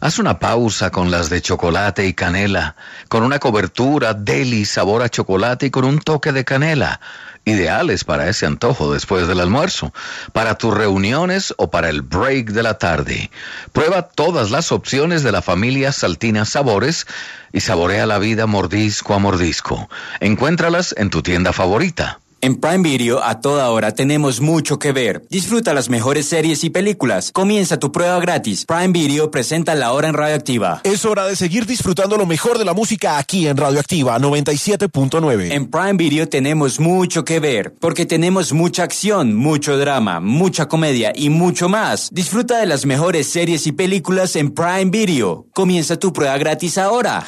Haz una pausa con las de chocolate y canela, con una cobertura deli sabor a chocolate y con un toque de canela. Ideales para ese antojo después del almuerzo, para tus reuniones o para el break de la tarde. Prueba todas las opciones de la familia Saltina Sabores y saborea la vida mordisco a mordisco. Encuéntralas en tu tienda favorita. En Prime Video a toda hora tenemos mucho que ver. Disfruta las mejores series y películas. Comienza tu prueba gratis. Prime Video presenta La Hora en Radioactiva. Es hora de seguir disfrutando lo mejor de la música aquí en Radioactiva 97.9. En Prime Video tenemos mucho que ver, porque tenemos mucha acción, mucho drama, mucha comedia y mucho más. Disfruta de las mejores series y películas en Prime Video. Comienza tu prueba gratis ahora.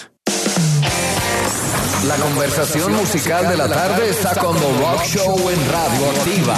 La conversación musical de la tarde está con The Rock Show en Radioactiva.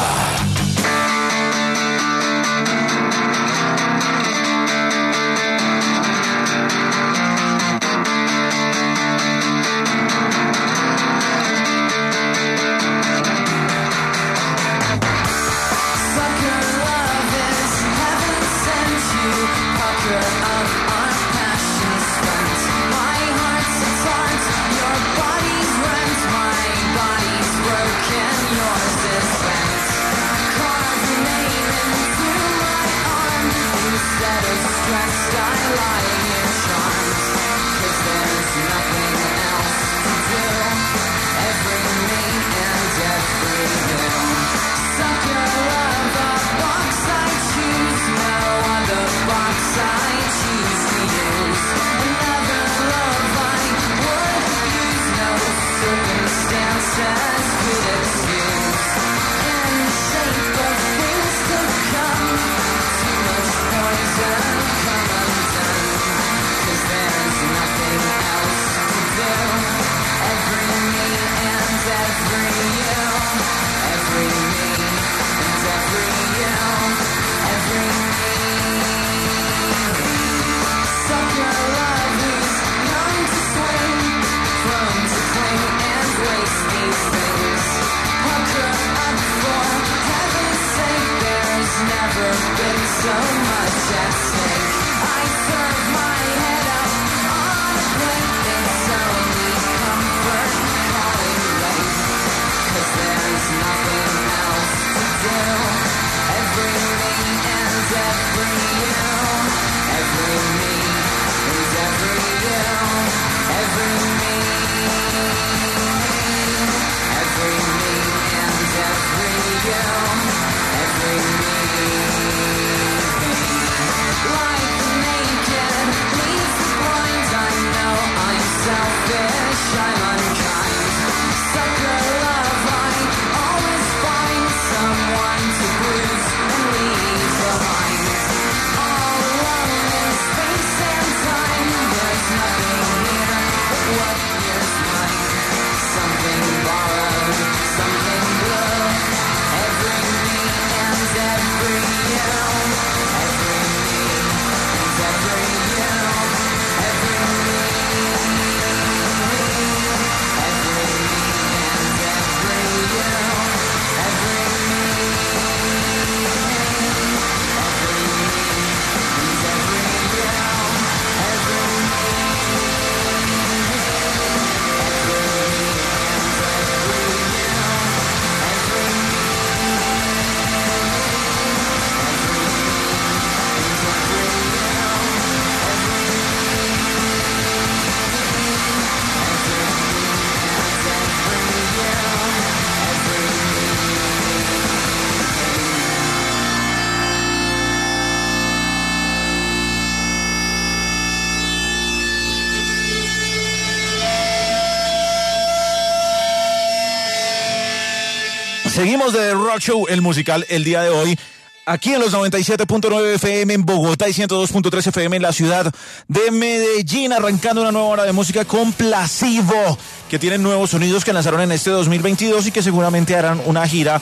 Seguimos de Rock Show, el musical, el día de hoy, aquí en los 97.9 FM en Bogotá y 102.3 FM en la ciudad de Medellín, arrancando una nueva hora de música con Placebo, que tienen nuevos sonidos que lanzaron en este 2022 y que seguramente harán una gira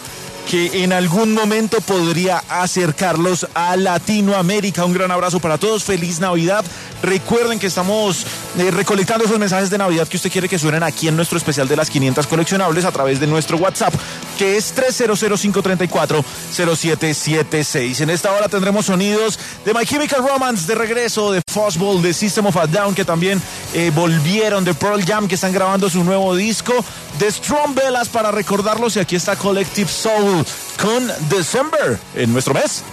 que en algún momento podría acercarlos a Latinoamérica. Un gran abrazo para todos, feliz Navidad. Recuerden que estamos recolectando esos mensajes de Navidad que usted quiere que suenen aquí en nuestro especial de las 500 coleccionables a través de nuestro WhatsApp, que es 300-534-0776. En esta hora tendremos sonidos de My Chemical Romance de regreso, de Fuzzball, de System of a Down, que también volvieron, de Pearl Jam, que están grabando su nuevo disco, de Strong Bellas para recordarlos, y aquí está Collective Soul con December en nuestro mes.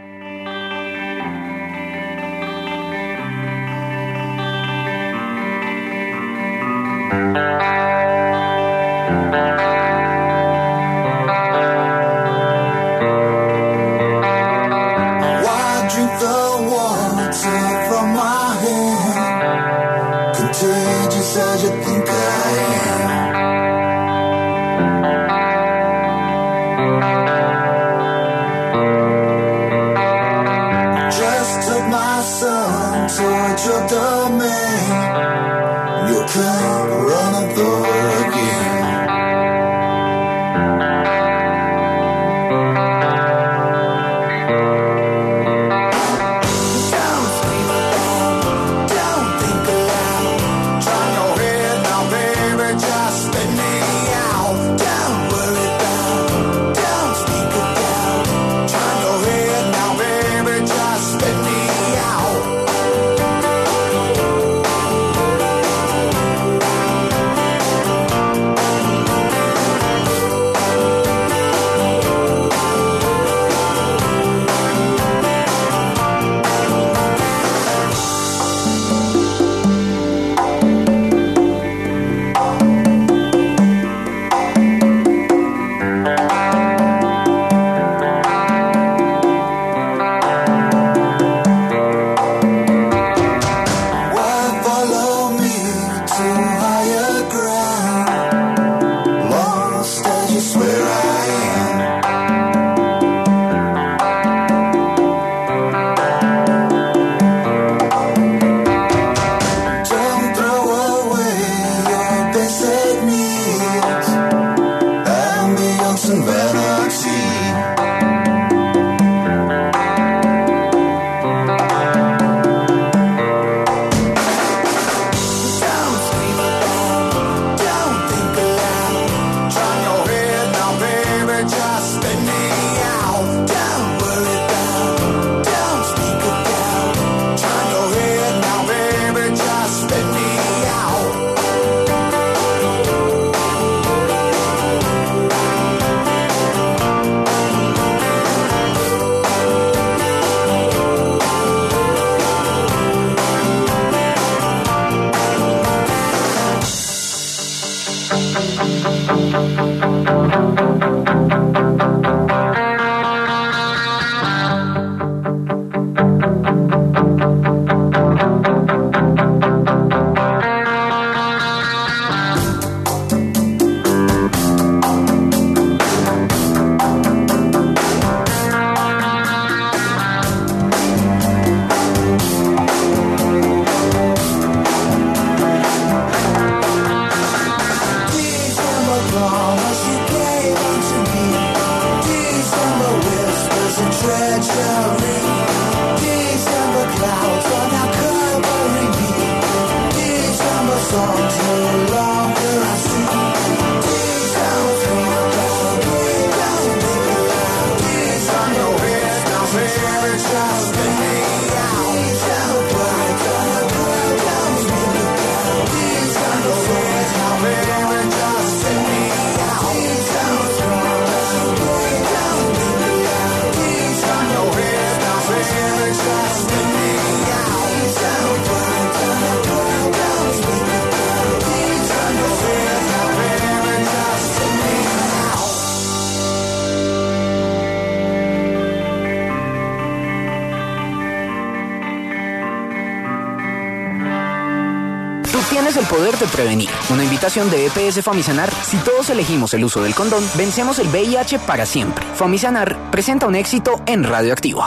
Tienes el poder de prevenir. Una invitación de EPS Famisanar. Si todos elegimos el uso del condón, vencemos el VIH para siempre. Famisanar presenta un éxito en Radioactivo.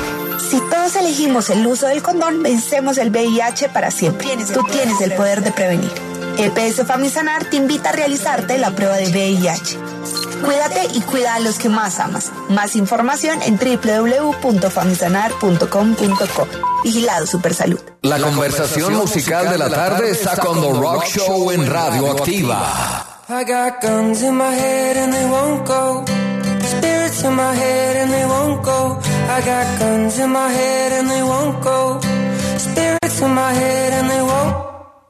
Si todos elegimos el uso del condón, vencemos el VIH para siempre. Tú tienes el poder de prevenir. EPS Famisanar te invita a realizarte la prueba de VIH. Cuídate y cuida a los que más amas. Más información en www.famisanar.com.co. Vigilado Supersalud. La conversación musical de la tarde está con The Rock Show en Radio Activa. I got guns in my head and they won't go. Spirits in my head and they won't go. I got guns in my head and they won't go. Spirits in my head and they won't.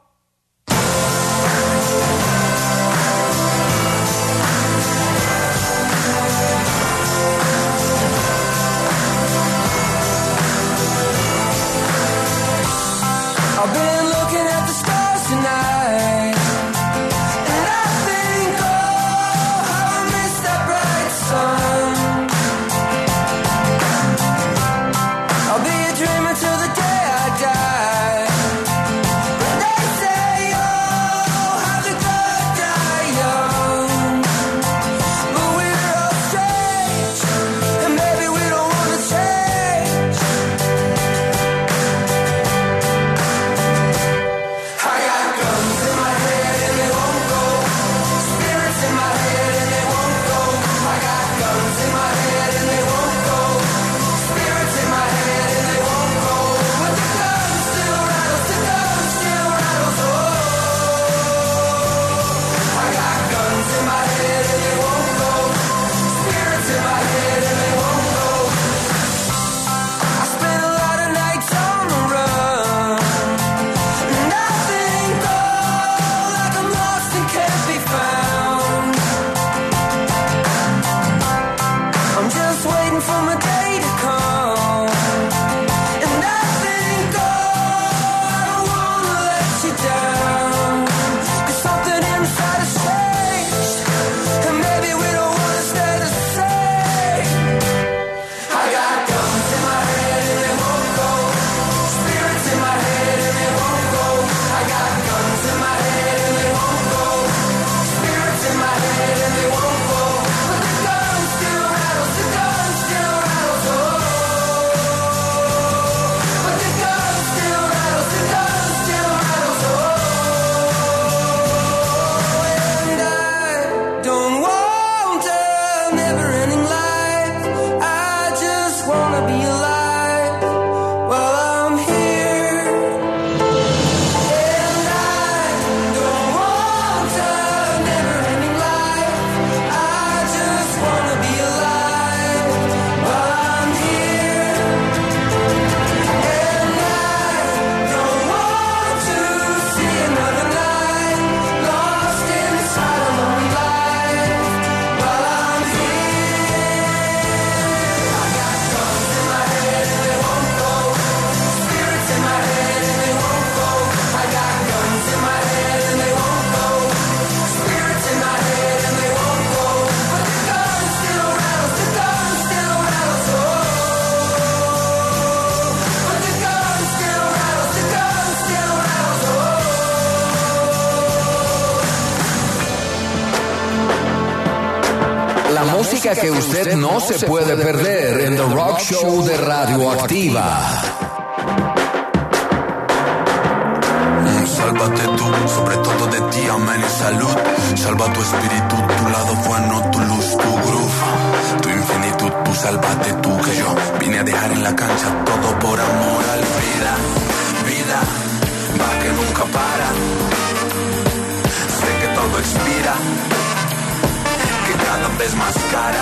I've been looking at the stars tonight. música que usted no se puede perder en The Rock Show de Radioactiva. Sálvate tú, sobre todo de ti, amén y salud. Salva tu espíritu, tu lado bueno, tu luz, tu groove, tu infinitud, tú sálvate tú, que yo vine a dejar en la cancha todo por amor al vida. Vida, va que nunca para. Sé que todo expira, que cada vez más cara.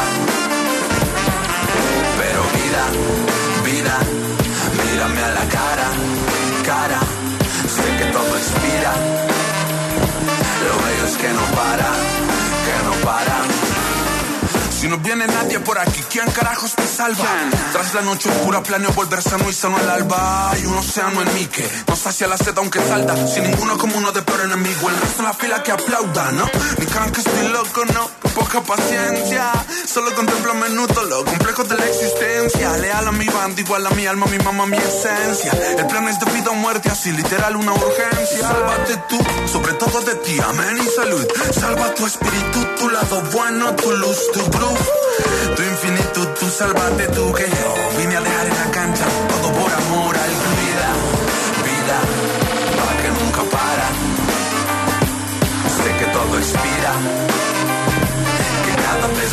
Pero vida, vida, mírame a la cara, cara. Sé que todo expira, lo bello es que no para, que no para. Si no viene nadie por aquí, ¿quién carajos te salva? Tras la noche oscura planeo volver sano y sano al alba. Hay un océano en mí que no sacia la sed aunque salda. Sin ninguno como uno de peor enemigo, el resto en la fila que aplauda, ¿no? Ni crean que estoy loco, no, poca paciencia. Solo contemplo a menudo lo complejo de la existencia. Leal a mi banda, igual a mi alma, mi mamá, mi esencia. El plan es de vida o muerte, así literal una urgencia. Sálvate tú, sobre todo de ti, amén y salud. Salva tu espíritu, tu lado bueno, tu luz, tu groove, tu infinitud, tú sálvate tú, que yo vine a dejar en la cancha todo por amor al vida. Vida, va que nunca para. Sé que todo expira, que cada vez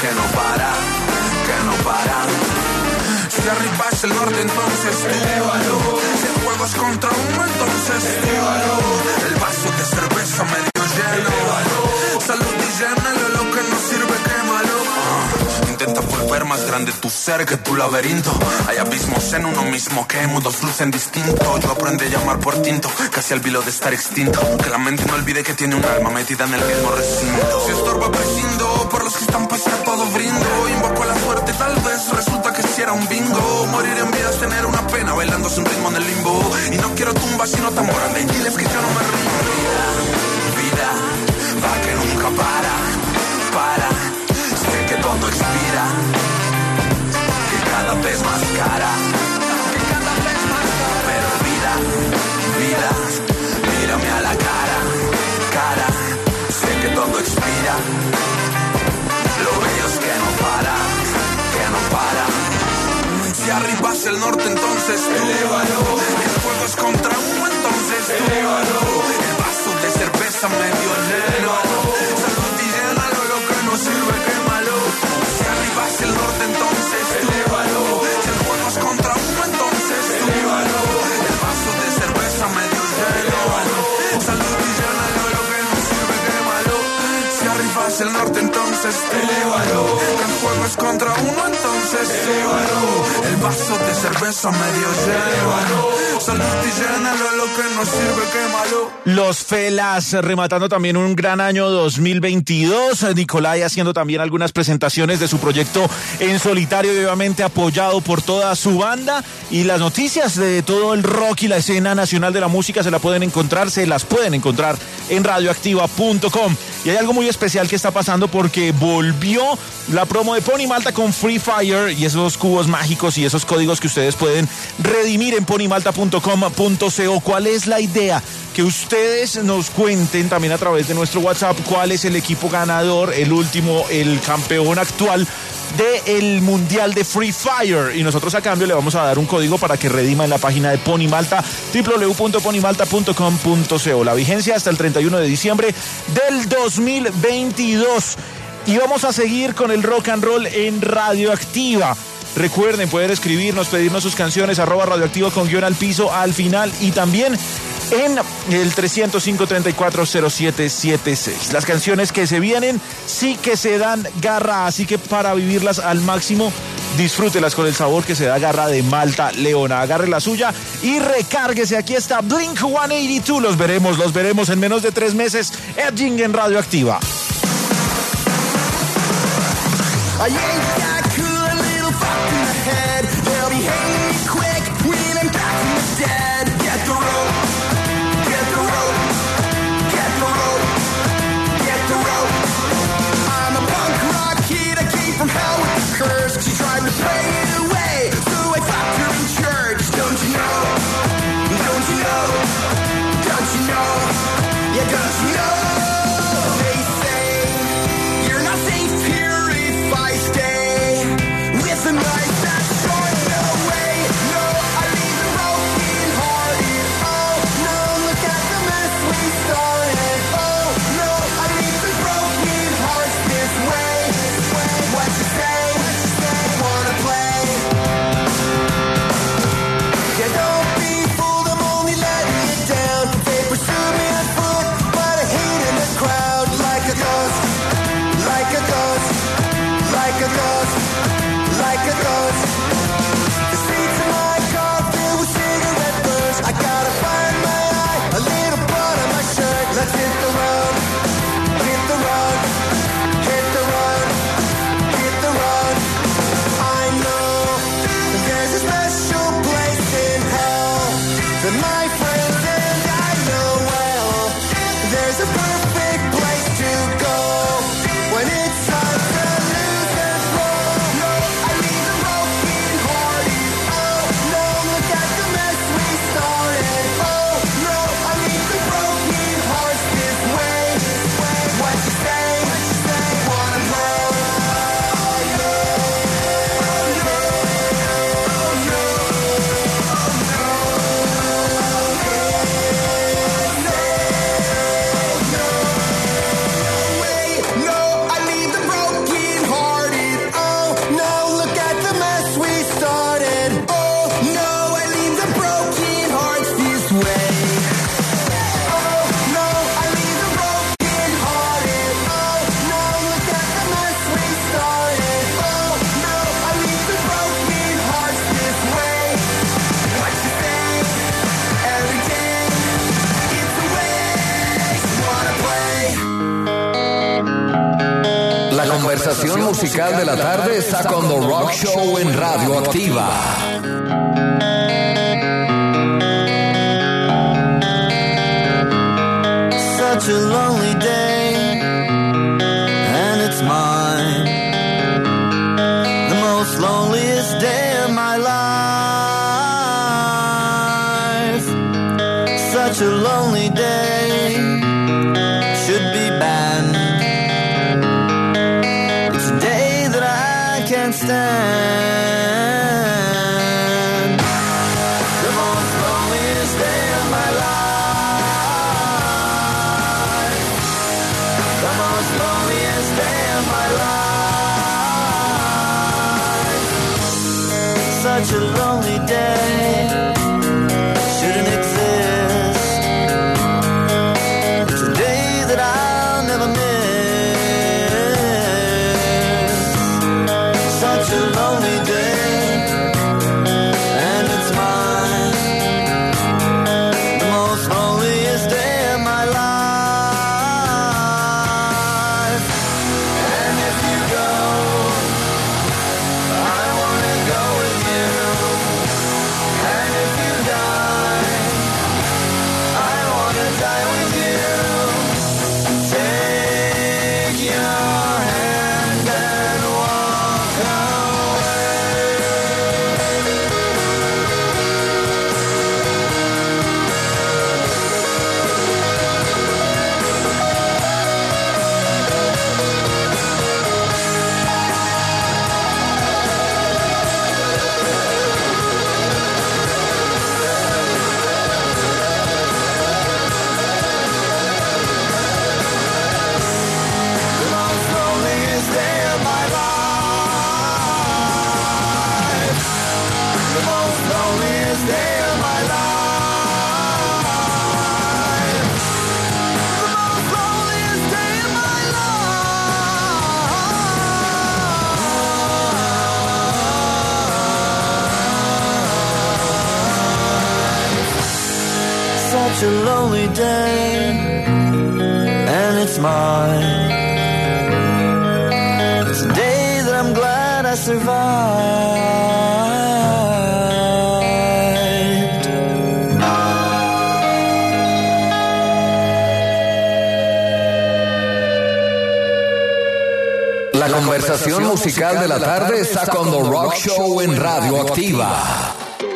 que no para, que no para. Si arriba es el norte, entonces elévalo. Si el juego es contra uno, entonces elévalo. El vaso de cerveza medio lleno, elévalo. Salud y llénalo, lo que no sirve, quémalo. Intenta volver más grande tu ser que tu laberinto. Hay abismos en uno mismo que mudos lucen distinto. Yo aprendí a llamar por tinto, casi al vilo de estar extinto. Que la mente no olvide que tiene un alma metida en el mismo recinto. Si estorba prescindo, por los que están pues a todo brindo. Invoco a la suerte, tal vez resulta que si era un bingo. Morir en vida es tener una pena, bailando sin ritmo en el limbo. Y no quiero tumbas sino tambora, y diles que yo no me rindo. Vida, va que nunca para. Sé que todo expira, que cada vez más cara, que cada vez más cara. Pero vida, mírame a la cara, sé que todo expira. Lo bello es que no para. Si arriba es el norte, entonces elévalo. El fuego es contra uno, entonces elévalo. El vaso de cerveza medio lleno, salud y llénalo, lo que no sirve, quémalo. Si arriba es el norte, entonces elévalo. Si el fuego es contra uno, entonces elévalo. El vaso de cerveza medio lleno, salud y llénalo, lo que no sirve, quémalo. Si arriba es el norte, entonces elévalo. El fuego es contra uno, entonces elévalo. El vaso de cerveza medio lleno, salud y llénalo, lo que no sirve, quémalo. Los Felas rematando también un gran año 2022. Nicolai haciendo también algunas presentaciones de su proyecto en solitario y obviamente apoyado por toda su banda. Y las noticias de todo el rock y la escena nacional de la música se las pueden encontrar en radioactiva.com. Y hay algo muy especial que está pasando porque volvió la promo de Pony Malta con Free Fire y esos cubos mágicos y esos códigos que ustedes pueden redimir en ponymalta.com.co. ¿Cuál es la idea? Que ustedes nos cuenten también a través de nuestro WhatsApp cuál es el equipo ganador, el campeón actual del Mundial de Free Fire. Y nosotros a cambio le vamos a dar un código para que redima en la página de Pony Malta, www.ponymalta.com.co. La vigencia hasta el 31 de diciembre del 2022. Y vamos a seguir con el rock and roll en Radioactiva. Recuerden, pueden escribirnos, pedirnos sus canciones, @radioactivo con guión al piso al final y también en el 305-340776. Las canciones que se vienen sí que se dan garra, así que para vivirlas al máximo, disfrútelas con el sabor que se da garra de Malta Leona. Agarre la suya y recárguese. Aquí está Blink-182. Los veremos en menos de 3 meses. Edging en Radioactiva. I ain't that cool, a little fucked in the head. They'll be hanging me quick when I'm back from the dead. Get the rope, get the rope, get the rope, get the rope. I'm a punk rock kid, I came from hell with the curse. She tried to pray it away, so I fucked her in church. Don't you know, don't you know, don't you know, yeah, don't you know. They say you're not safe here. With a knife that's short, no way, no, I leave it broken hearted. Oh no, look at the mess we started. Oh no, I leave the broken hearts this way. What you say, wanna play? Yeah, don't be fooled, I'm only letting you down. They pursue me on foot, but I hate in the crowd. Like a ghost, like a ghost, like a ghost. Like a ghost. The seats in my car filled with cigarette burns. I gotta find my eye, a little blood on my shirt. Let's hit the road, hit the road, hit the road, hit the road. I know there's a special place in hell that my friends and I know well. There's a perfect place to go when it's time to lose control. No, I leave the broken hearted. Oh no, look at the mess we started. Oh no, I leave the broken hearts this way. What you say? Wanna play? Oh no, no, no, no. conversación musical de la tarde está con The Rock Show en Radioactiva. Such a lonely day, and it's mine. The most loneliest day of my life. Such a lonely day, should be banned. It's a day that I can't stand. The most loneliest day of my life. The most loneliest day of my life. Such a lonely day shouldn't exist. It's a day that I'll never miss. Such a lonely day, and it's mine. The most loneliest day of my life. And if you go, I wanna go with you. And if you die, I wanna die with you. Take your hand and walk away. The most loneliest day of my life. The most loneliest day of my life. The most loneliest day of my life. Such a lonely day, and it's mine. It's a day that I'm glad I survived. La conversación musical de la tarde está con The Rock Show en Radioactiva.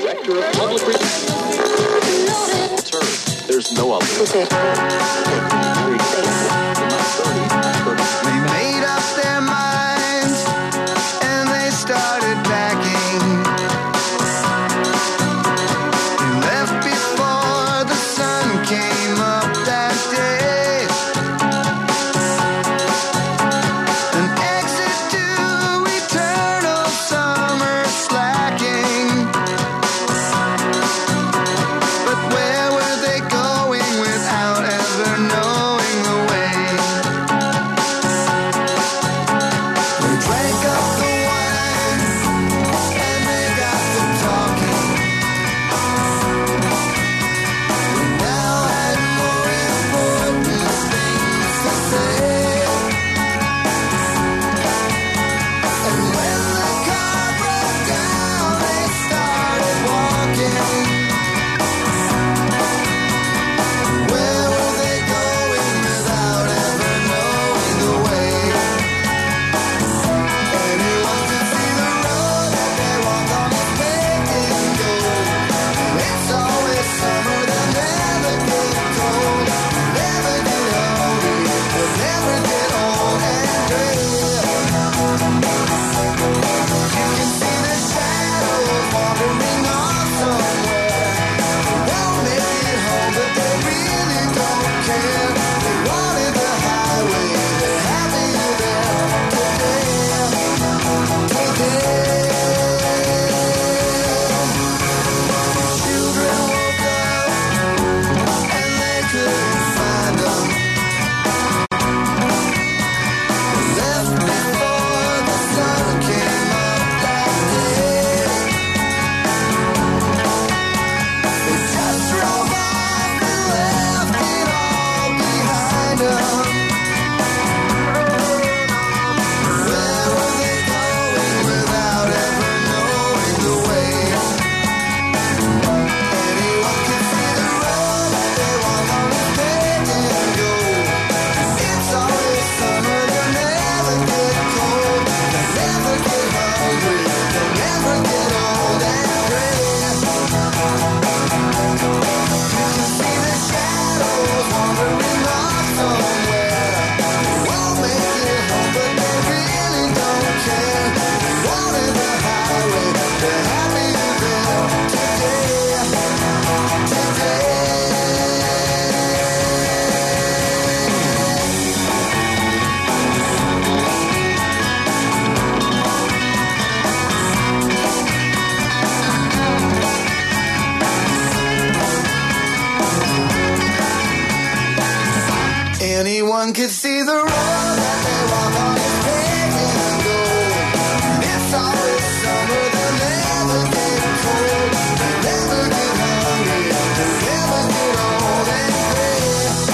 They made up their minds and they started packing. They left before the sun came up that day. An exit to eternal summer slacking. But where were they going without ever knowing? Anyone could see the road that they walk on is paved in gold. It's always summer, they'll never get cold. They'll never get hungry, they'll never get old and gray.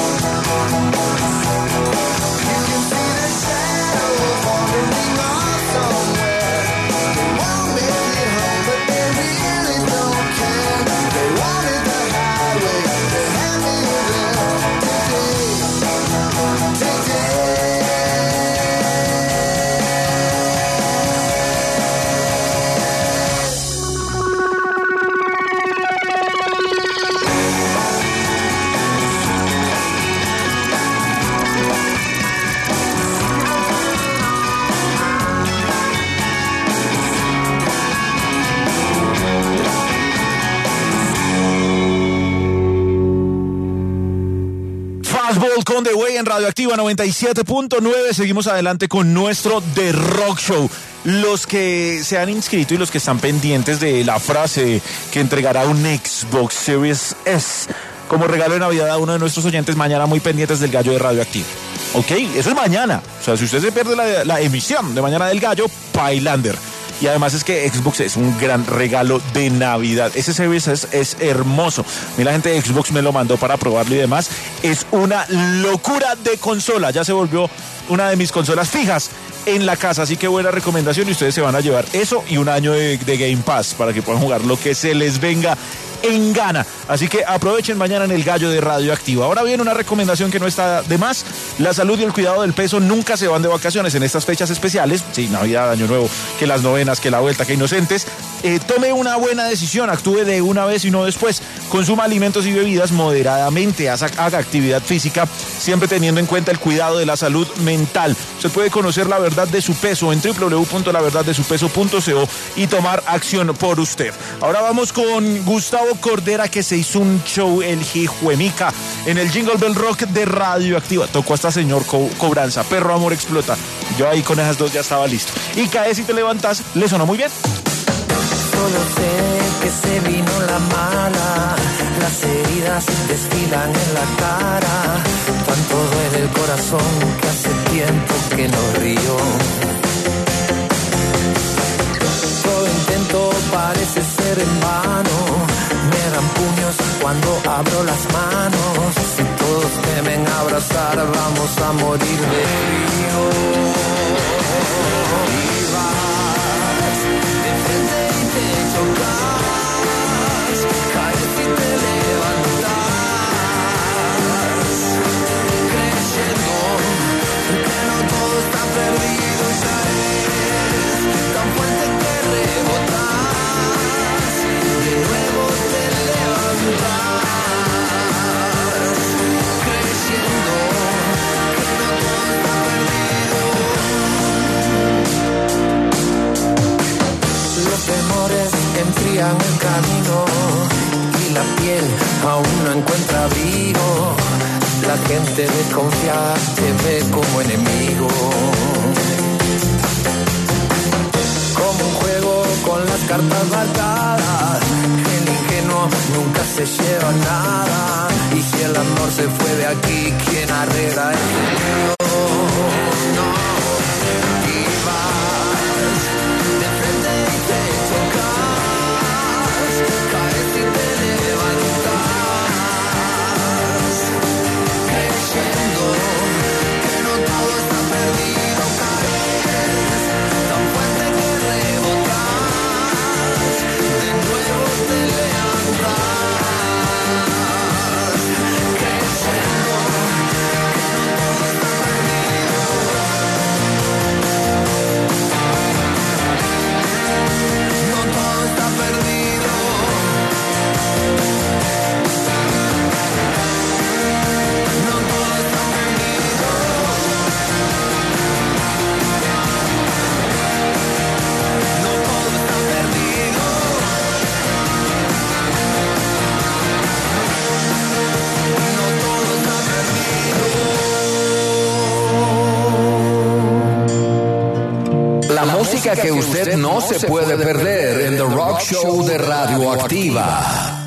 You can see the shadows wandering off somewhere. They won't make it home, but they really don't care. They wanted the highway, they're happier there today. Fastball con The Way en Radioactiva 97.9. Seguimos adelante con nuestro The Rock Show. Los que se han inscrito y los que están pendientes de la frase que entregará un Xbox Series S como regalo de Navidad a uno de nuestros oyentes, mañana muy pendientes del Gallo de Radioactiva. Ok, eso es mañana. O sea, si usted se pierde la emisión de mañana del Gallo, Pailander. Y además es que Xbox es un gran regalo de Navidad. Ese Series es hermoso. La gente de Xbox me lo mandó para probarlo y demás. Es una locura de consola. Ya se volvió una de mis consolas fijas en la casa. Así que buena recomendación y ustedes se van a llevar eso y un año de Game Pass para que puedan jugar lo que se les venga en gana. Así que aprovechen mañana en el Gallo de Radioactiva. Ahora viene una recomendación que no está de más. La salud y el cuidado del peso nunca se van de vacaciones en estas fechas especiales. Sí, Navidad, Año Nuevo, que las novenas, que la vuelta, que inocentes. Tome una buena decisión, actúe de una vez y no después. Consuma alimentos y bebidas moderadamente, haga actividad física, siempre teniendo en cuenta el cuidado de la salud mental. Usted puede conocer la verdad de su peso en www.laverdadesupeso.co y tomar acción por usted. Ahora vamos con Gustavo Cordera, que se hizo un show, el Jijuemica, en el Jingle Bell Rock de Radioactiva. Tocó hasta Señor Cobranza, Perro Amor Explota. Yo ahí con esas dos ya estaba listo. Y Caes y Te Levantas, ¿le sonó muy bien? Solo sé que se vino la mala, las heridas desfilan en la cara, cuánto duele el corazón que hace tiempo que no río. Todo intento parece ser en vano, me dan puños cuando abro las manos, si todos temen abrazar vamos a morir de frío. Te chocas, caes y te levantas, creyendo que no todo está perdido y caes tan fuerte que rebotas, de nuevo te levantas, creyendo que no todo está perdido. Los temores enfrían el camino y la piel aún no encuentra abrigo. La gente desconfiada te ve como enemigo. Como un juego con las cartas marcadas, el ingenuo nunca se lleva nada. Y si el amor se fue de aquí, ¿quién arregla el mundo? Música que usted no se puede perder en The Rock Show de Radioactiva.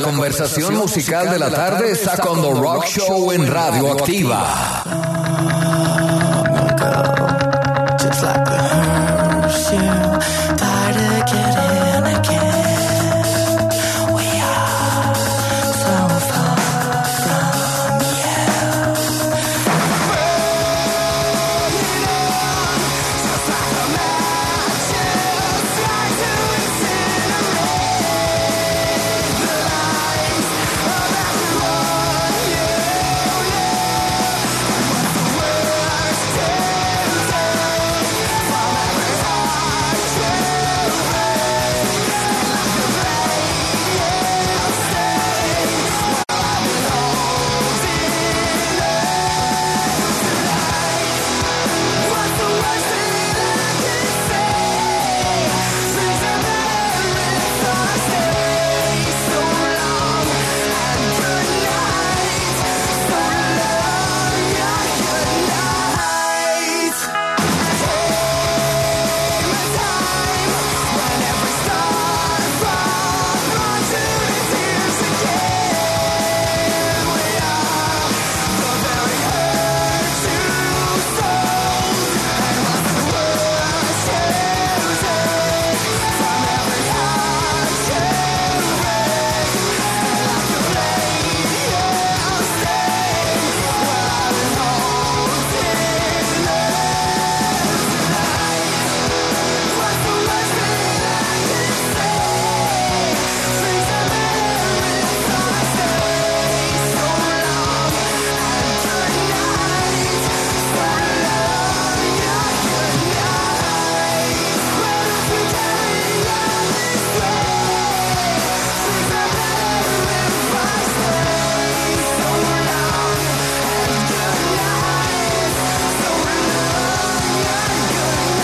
conversación musical de la tarde está con The Rock Show en Radioactiva. Just like the hearse, you try to get in again. We are so far from you. Burning on, just like a match, try to incinerate the lives of everyone you live. What's the worst can take from every heart you break? Like the radio stays while I've been holding on tonight. What's the worst thing I can say? Things are better if I stay. So long and good night. So long and good night. Came a time when every star from brought to tears again. We are the very hurt you sold. And what's the worst you take from every heart you break? Like the radio stays while I've been holding on tonight. What's the worst thing I can say? Things are better if I stay. So long and good night. So long and good night. Well, if we carry on this way, things are better if I stay. So long and good night. So long and good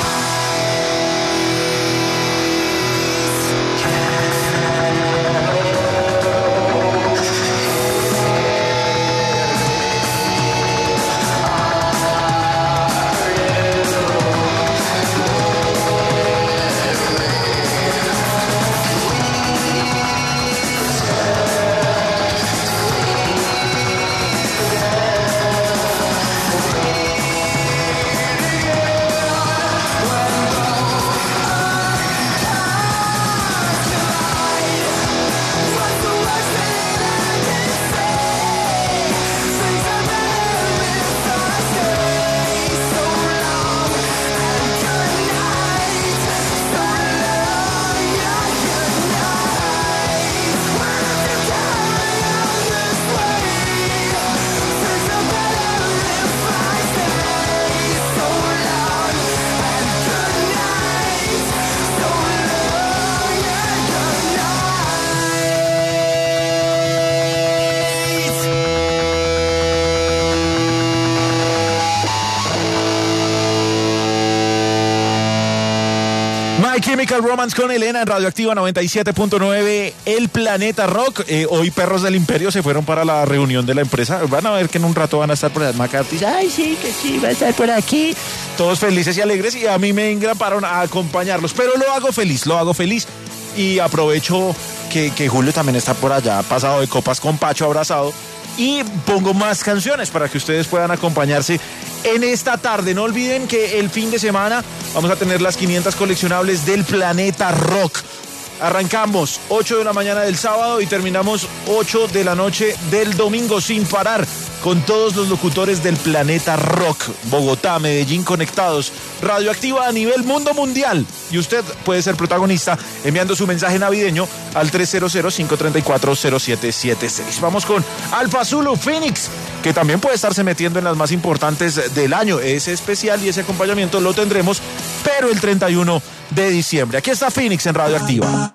What's the worst thing I can say? Things are better if I stay. So long and good night. So long and good night. Well, if you carry on this way, things are better if I stay. So long and good night. So long and good night. My Chemical Romance con Elena en Radioactiva 97.9, El Planeta Rock. Hoy Perros del Imperio se fueron para la reunión de la empresa. Van a ver que en un rato van a estar por las McCarthy. Ay, sí, que sí, va a estar por aquí. Todos felices y alegres, y a mí me engraparon a acompañarlos. Pero lo hago feliz. Y aprovecho que Julio también está por allá, pasado de copas con Pacho, abrazado. Y pongo más canciones para que ustedes puedan acompañarse en esta tarde. No olviden que el fin de semana vamos a tener las 500 coleccionables del Planeta Rock. Arrancamos 8 de la mañana del sábado y terminamos 8 de la noche del domingo sin parar, con todos los locutores del Planeta Rock. Bogotá, Medellín conectados. Radioactiva a nivel mundo mundial. Y usted puede ser protagonista enviando su mensaje navideño al 300-534-0776. Vamos con Alpha Zulu Phoenix, que también puede estarse metiendo en las más importantes del año. Ese especial y ese acompañamiento lo tendremos, pero el 31 de diciembre. Aquí está Phoenix en Radioactiva.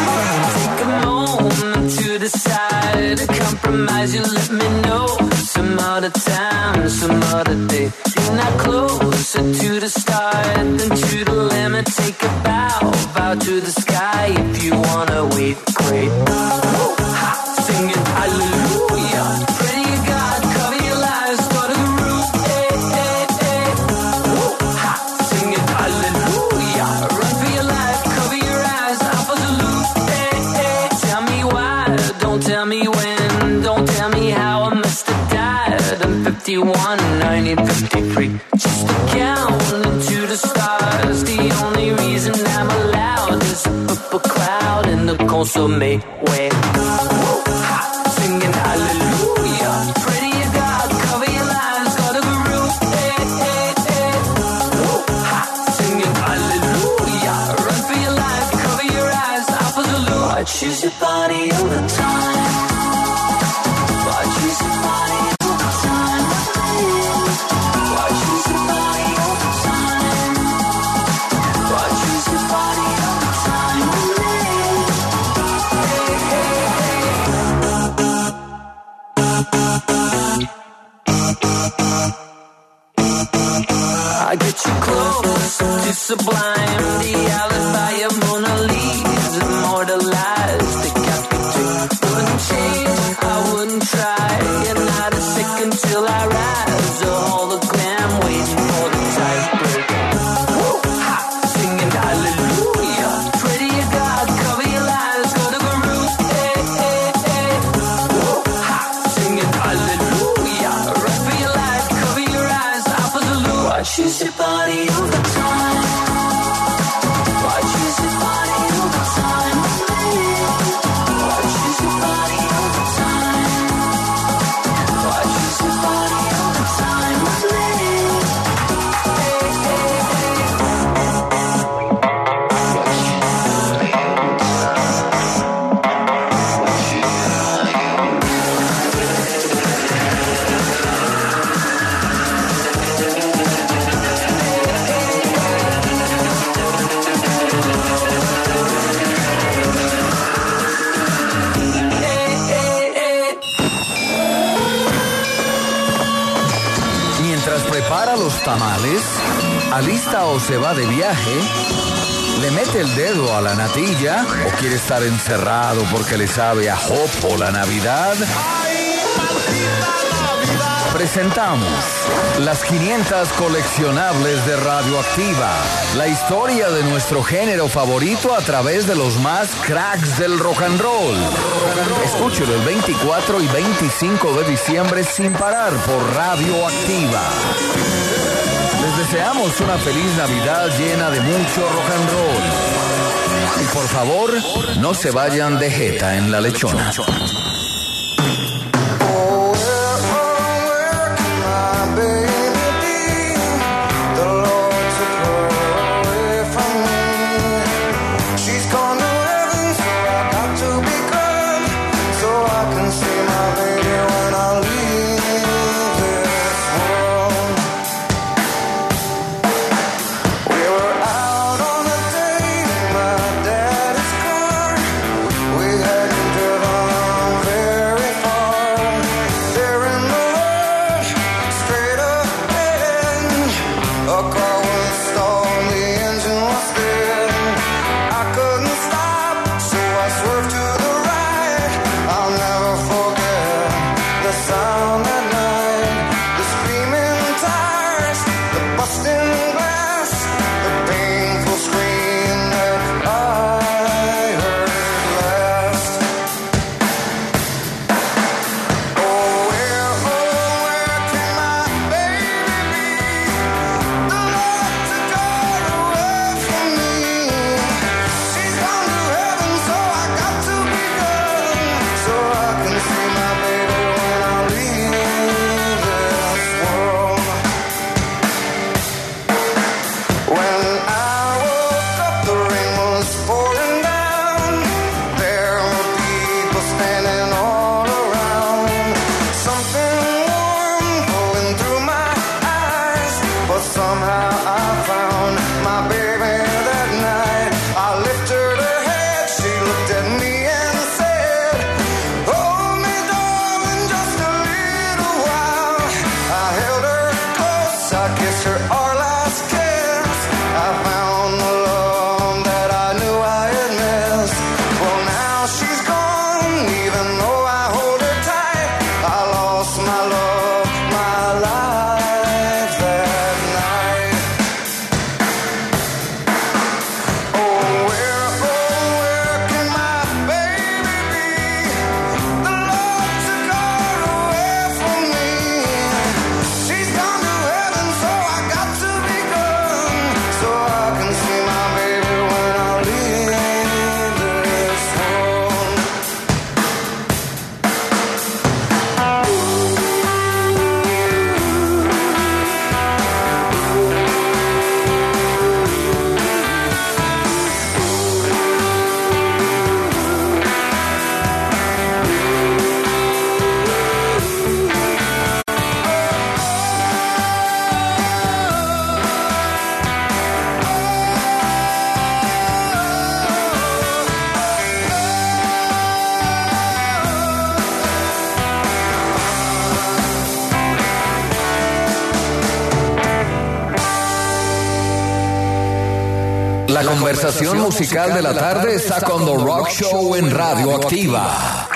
Take a moment to decide, compromise, you let me know. Some some other time, some other day. You're not closer to the start than to the limit. Take a bow to the sky. If you wanna wait, great. Singing hallelujah. Pray to God, cover your lives, go to the roof. Singing hallelujah. Run for your life, cover your eyes, out for the loop. Tell me why, don't tell me when, don't tell me how I must have died. I'm 51, I need 53. Just to count into the stars. The only reason I'm allowed is a purple cloud in the consommé way. Singing hallelujah. Pray to your God, cover your lives, go to the roof. Singing hallelujah. Run for your life, cover your eyes, out for the loop. I choose your body all the time. I choose your body all the time. I choose your body all the time. I choose your body all the time. I get you close to sublime. The alibi of Mona Lisa, immortalized, decapitate. Wouldn't change, I wouldn't try. You're not a second till I rise. A hologram waiting for the tiebreak. Singing hallelujah. Pray to your God, cover your lives, go to the roof. Singing hallelujah. Run for your life, cover your eyes, out for the loop. I choose your body all the time. I choose your body all the time. I choose your body all the time. I choose your body all the time. Mientras prepara los tamales, alista o se va de viaje, le mete el dedo a la natilla o quiere estar encerrado porque le sabe a jopo la Navidad. Presentamos las 500 coleccionables de Radioactiva, la historia de nuestro género favorito a través de los más cracks del rock and roll. Escúchelo el 24 y 25 de diciembre sin parar por Radioactiva. Les deseamos una feliz Navidad llena de mucho rock and roll. Y por favor, no se vayan de jeta en la lechona. See my baby when I leave. La conversación musical de la tarde está con The Rock Show en Radio Activa.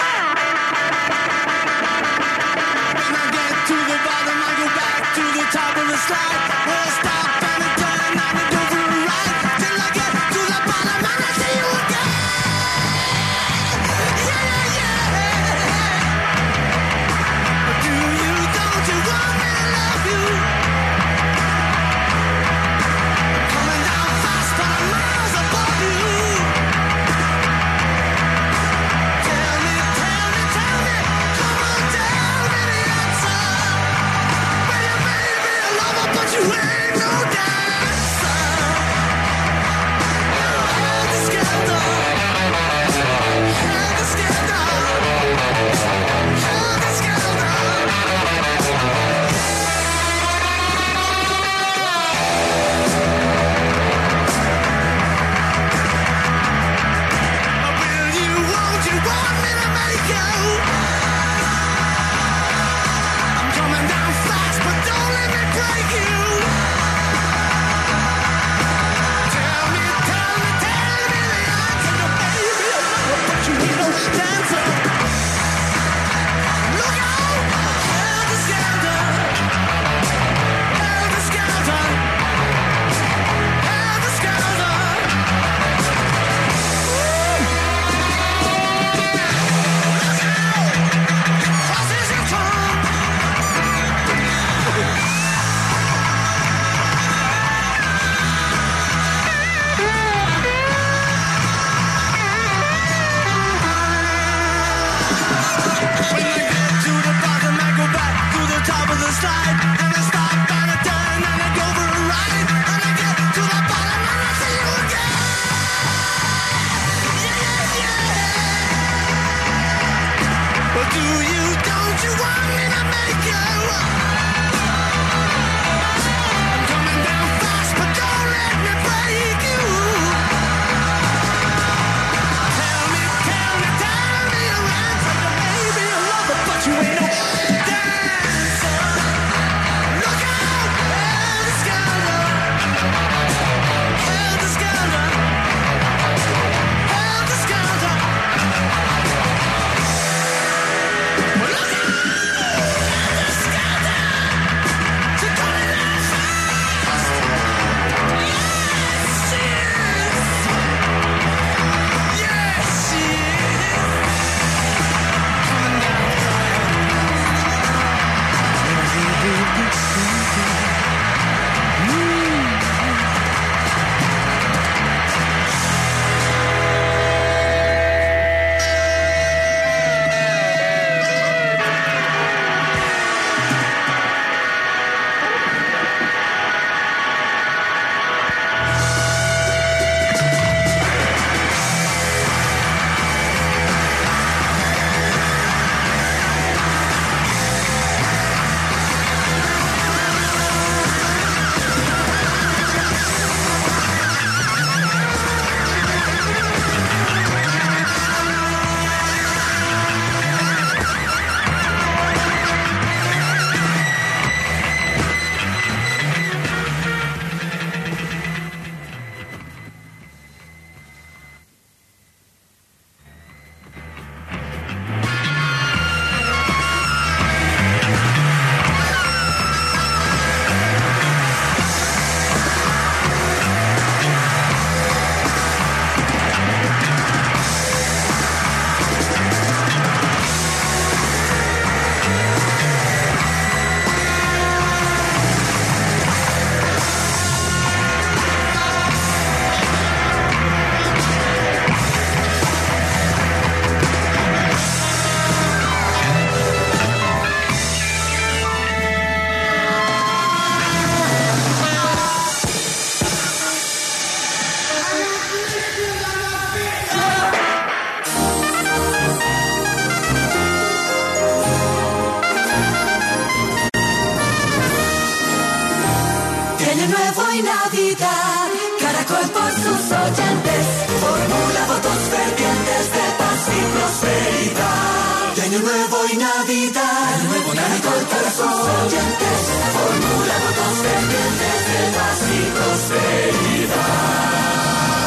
Año nuevo y Navidad, Caracol para sus oyentes, formula votos pendientes de paz y prosperidad.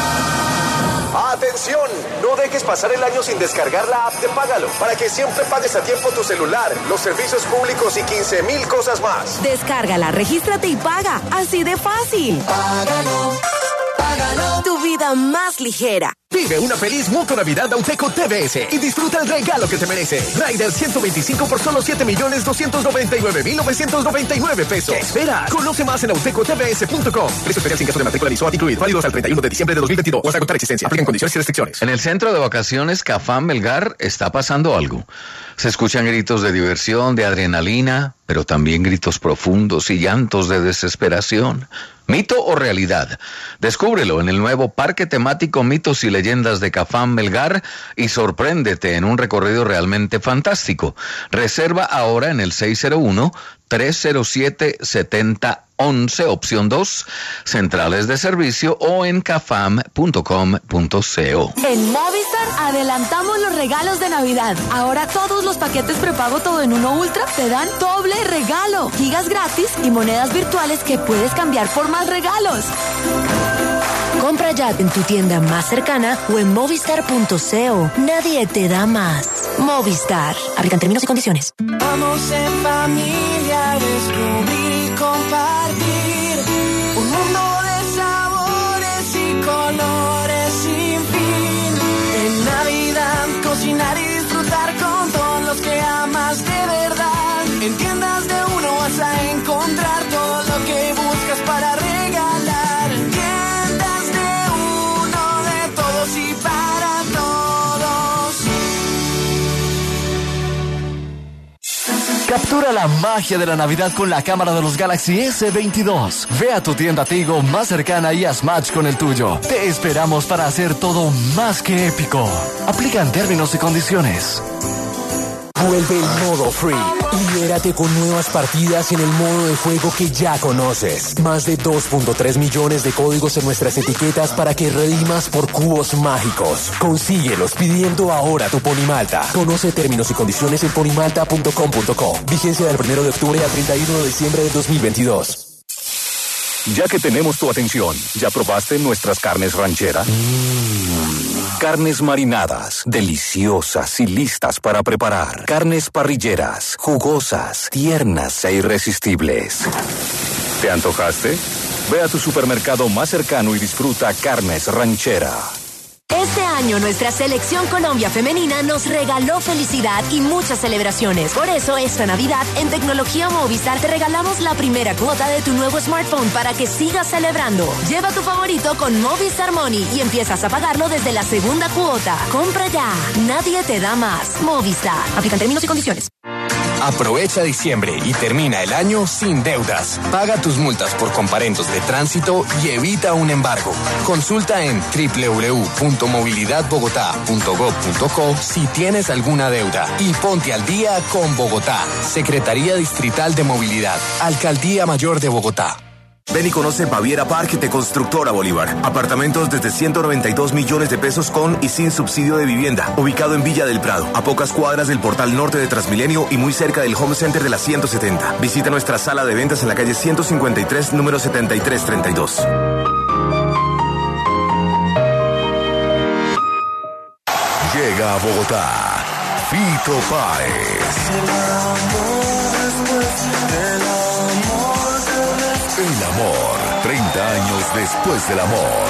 No dejes pasar el año sin descargar la app de Págalo, para que siempre pagues a tiempo tu celular, los servicios públicos y 15,000 cosas más. Descárgala, regístrate y paga. Así de fácil. Págalo, págalo. Tu vida más ligera. Vive una feliz Mutua Navidad Auteco TBS y disfruta el regalo que te merece. Rider 125 por solo 7,299,999 pesos. ¿Qué espera? Conoce más en autecotbs.com. Precio especial sin caso de matrícula ni SOAT incluido. Válido hasta el 31 de diciembre de 2022 o hasta agotar existencia. Aplican condiciones y restricciones. En el centro de vacaciones Cafam Melgar está pasando algo. Se escuchan gritos de diversión, de adrenalina, pero también gritos profundos y llantos de desesperación. ¿Mito o realidad? Descúbrelo en el nuevo Parque Temático Mitos y Leyendas de Cafam Melgar y sorpréndete en un recorrido realmente fantástico. Reserva ahora en el 601-307-7011, opción 2, centrales de servicio o en cafam.com.co. En Movistar adelantamos los regalos de Navidad. Ahora todos los paquetes prepago todo en uno Ultra te dan doble regalo. Gigas gratis y monedas virtuales que puedes cambiar por más regalos. Compra ya en tu tienda más cercana o en movistar.co. Nadie te da más. Movistar. Aplican términos y condiciones. Vamos en familia a descubrir y compartir un mundo de sabores y colores sin fin. En Navidad cocinar y disfrutar con todos los que amas de verdad. En tiendas de uno vas a encontrar todo lo que buscas para regalar. Tiendas de uno, de todos y para todos. Captura la magia de la Navidad con la cámara de los Galaxy S22. Ve a tu tienda Tigo más cercana y haz match con el tuyo. Te esperamos para hacer todo más que épico. Aplican términos y condiciones. Vuelve el modo free y libérate con nuevas partidas en el modo de juego que ya conoces. Más de 2.3 millones de códigos en nuestras etiquetas para que redimas por cubos mágicos. Consíguelos pidiendo ahora tu Ponimalta. Conoce términos y condiciones en ponimalta.com.co. Vigencia del 1 de octubre al 31 de diciembre de 2022. Ya que tenemos tu atención, ¿ya probaste nuestras carnes rancheras? Carnes marinadas, deliciosas y listas para preparar. Carnes parrilleras, jugosas, tiernas e irresistibles. ¿Te antojaste? Ve a tu supermercado más cercano y disfruta Carnes Ranchera. Este año nuestra Selección Colombia Femenina nos regaló felicidad y muchas celebraciones. Por eso esta Navidad en Tecnología Movistar te regalamos la primera cuota de tu nuevo smartphone para que sigas celebrando. Lleva tu favorito con Movistar Money y empiezas a pagarlo desde la segunda cuota. Compra ya. Nadie te da más. Movistar. Aplican términos y condiciones. Aprovecha diciembre y termina el año sin deudas. Paga tus multas por comparendos de tránsito y evita un embargo. Consulta en www.movilidadbogotá.gov.co si tienes alguna deuda y ponte al día con Bogotá. Secretaría Distrital de Movilidad. Alcaldía Mayor de Bogotá. Ven y conoce Baviera Park de Constructora Bolívar. Apartamentos desde 192 millones de pesos con y sin subsidio de vivienda. Ubicado en Villa del Prado, a pocas cuadras del portal norte de Transmilenio y muy cerca del Home Center de la 170. Visita nuestra sala de ventas en la calle 153, número 7332. Llega a Bogotá Fito Páez. El amor, 30 años después del amor.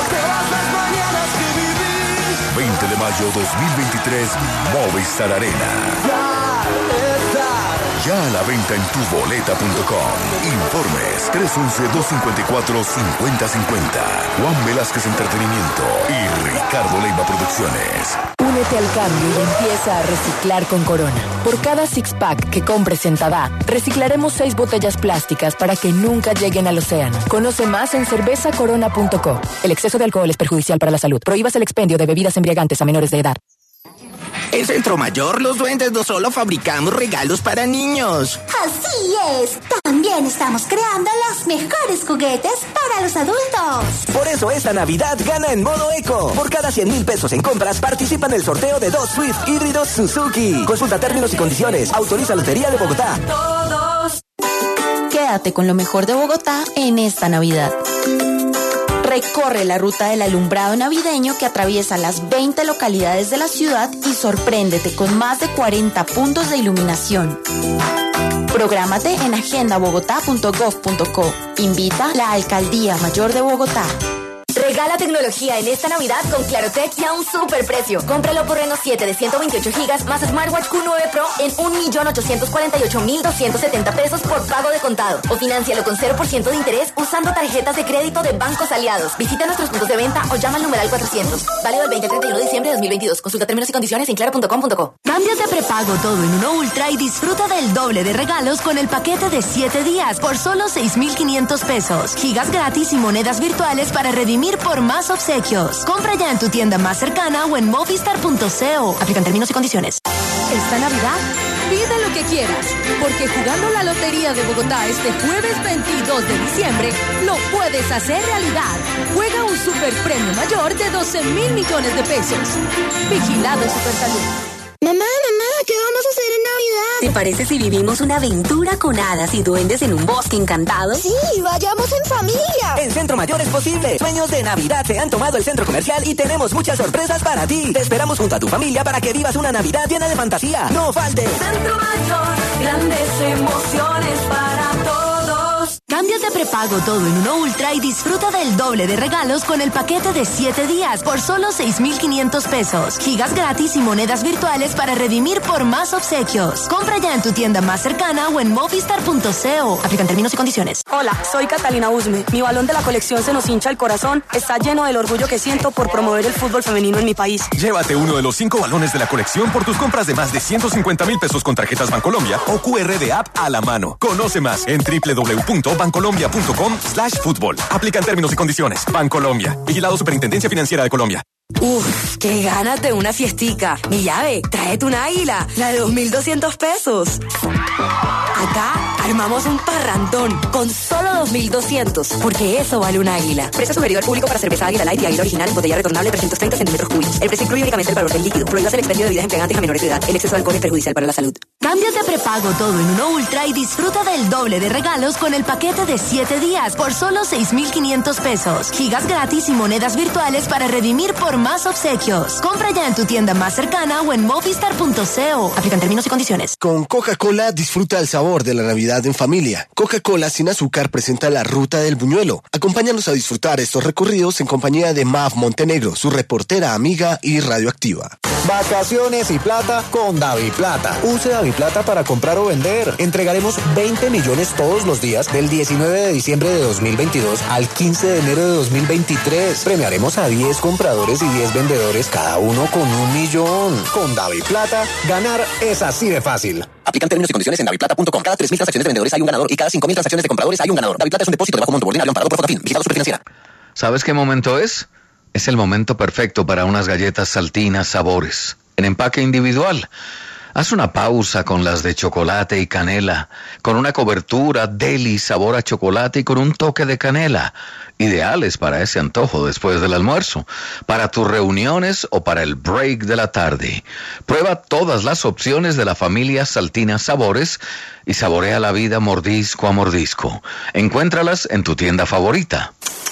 20 de mayo 2023, Movistar Arena. Ya a la venta en tuboleta.com. Informes 311-254-5050. Juan Velázquez Entretenimiento y Ricardo Leiva Producciones. Únete al cambio y empieza a reciclar con Corona. Por cada six-pack que compres en Tabá, reciclaremos 6 botellas plásticas para que nunca lleguen al océano. Conoce más en cervezacorona.co. El exceso de alcohol es perjudicial para la salud. Prohíbas el expendio de bebidas embriagantes a menores de edad. En Centro Mayor, los duendes no solo fabricamos regalos para niños. Así es. También estamos creando los mejores juguetes para los adultos. Por eso esta Navidad gana en modo eco. Por cada 100,000 pesos en compras, participa en el sorteo de 2 Swift híbridos Suzuki. Consulta términos y condiciones. Autoriza Lotería de Bogotá. Todos. Quédate con lo mejor de Bogotá en esta Navidad. Recorre la ruta del alumbrado navideño que atraviesa las 20 localidades de la ciudad y sorpréndete con más de 40 puntos de iluminación. Prográmate en agendabogotá.gov.co. Invita la Alcaldía Mayor de Bogotá. Regala tecnología en esta Navidad con Clarotech y a un superprecio. Cómpralo por Reno 7 de 128 gigas más Smartwatch Q9 Pro en 1.848.270 pesos por pago de contado. O financialo con 0% de interés usando tarjetas de crédito de bancos aliados. Visita nuestros puntos de venta o llama al numeral 400. Válido del 20 al 31 de diciembre de 2022. Consulta términos y condiciones en claro.com.co. Cámbiate a prepago todo en Uno Ultra y disfruta del doble de regalos con el paquete de 7 días por solo 6.500 pesos. Gigas gratis y monedas virtuales para redimir por más obsequios. Compra ya en tu tienda más cercana o en movistar.co. Aplican términos y condiciones. Esta Navidad, pide lo que quieras, porque jugando la Lotería de Bogotá este jueves 22 de diciembre, lo puedes hacer realidad. Juega un superpremio mayor de 12.000 millones de pesos. Vigilado Supersalud. Mamá, ¿qué vamos a hacer en Navidad? ¿Te parece si vivimos una aventura con hadas y duendes en un bosque encantado? Sí, vayamos en familia. En Centro Mayor es posible. Sueños de Navidad se han tomado el centro comercial y tenemos muchas sorpresas para ti. Te esperamos junto a tu familia para que vivas una Navidad llena de fantasía. ¡No faltes! Centro Mayor, grandes emociones para todos. Cámbiate a prepago todo en Uno Ultra y disfruta del doble de regalos con el paquete de 7 días por solo 6.500 pesos. Gigas gratis y monedas virtuales para redimir por más obsequios. Compra ya en tu tienda más cercana o en movistar.co. Aplican términos y condiciones. Hola, soy Catalina Usme. Mi balón de la colección Se nos hincha el corazón está lleno del orgullo que siento por promover el fútbol femenino en mi país. Llévate uno de los 5 balones de la colección por tus compras de más de 150.000 pesos con tarjetas Bancolombia o QR de app a la mano. Conoce más en www.bancolombia.com/fútbol. Aplican términos y condiciones. Bancolombia. Vigilado Superintendencia Financiera de Colombia. Uf, qué ganas de una fiestica. Mi llave, tráete una águila, la de 2.200 pesos. Acá armamos un parrandón con solo 2.200, porque eso vale un águila. Precio sugerido al público para cerveza Águila Light y Águila Original en botella retornable 330 centímetros cúbicos. El precio incluye únicamente el valor del líquido. Prohíbas el expendio de bebidas embriagantes a menores de edad. El exceso de alcohol es perjudicial para la salud. Cámbiate a prepago todo en Uno Ultra y disfruta del doble de regalos con el paquete de 7 días por solo 6.500 pesos. Gigas gratis y monedas virtuales para redimir por más obsequios. Compra ya en tu tienda más cercana o en movistar.co. Aplican términos y condiciones. Con Coca-Cola disfruta el sabor de la Navidad en familia. Coca-Cola sin azúcar presenta la Ruta del Buñuelo. Acompáñanos a disfrutar estos recorridos en compañía de Mav Montenegro, su reportera amiga y radioactiva. Vacaciones y plata con DaviPlata. Use DaviPlata para comprar o vender. Entregaremos 20 millones todos los días del 19 de diciembre de 2022 al 15 de enero de 2023. Premiaremos a 10 compradores y 10 vendedores, cada uno con 1 millón. Con DaviPlata, ganar es así de fácil. Aplican términos y condiciones en daviplata.com. Cada 3.000 transacciones de vendedores hay un ganador y cada 5.000 transacciones de compradores hay un ganador. DaviPlata es un depósito de bajo monto ordinario amparado por Fotafin. Vigilado Superfinanciera. ¿Sabes qué momento es? Es el momento perfecto para unas galletas Saltinas Sabores, en empaque individual. Haz una pausa con las de chocolate y canela, con una cobertura deli sabor a chocolate y con un toque de canela. Ideales para ese antojo después del almuerzo, para tus reuniones o para el break de la tarde. Prueba todas las opciones de la familia Saltinas Sabores y saborea la vida mordisco a mordisco. Encuéntralas en tu tienda favorita.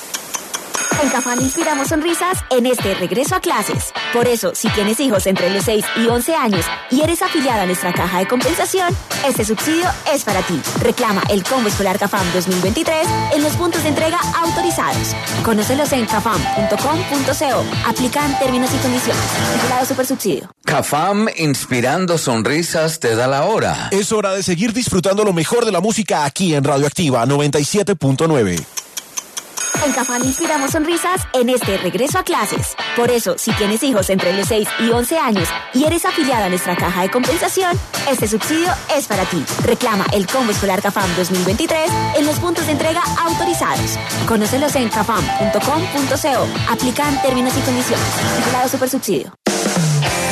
En Cafam inspiramos sonrisas en este regreso a clases. Por eso, si tienes hijos entre los 6 y 11 años y eres afiliada a nuestra caja de compensación, este subsidio es para ti. Reclama el Combo Escolar Cafam 2023 en los puntos de entrega autorizados. Conócelos en cafam.com.co. Aplican términos y condiciones. Vigilado Supersubsidio. Cafam, inspirando sonrisas, te da la hora. Es hora de seguir disfrutando lo mejor de la música aquí en Radioactiva 97.9. En Cafam inspiramos sonrisas en este regreso a clases. Por eso, si tienes hijos entre los 6 y 11 años y eres afiliada a nuestra caja de compensación, este subsidio es para ti. Reclama el Combo Escolar Cafam 2023 en los puntos de entrega autorizados. Conócelos en cafam.com.co. Aplican términos y condiciones. Vigilado Supersubsidio.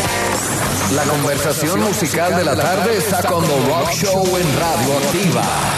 La conversación musical de la tarde está con The Rock Show en Radioactiva.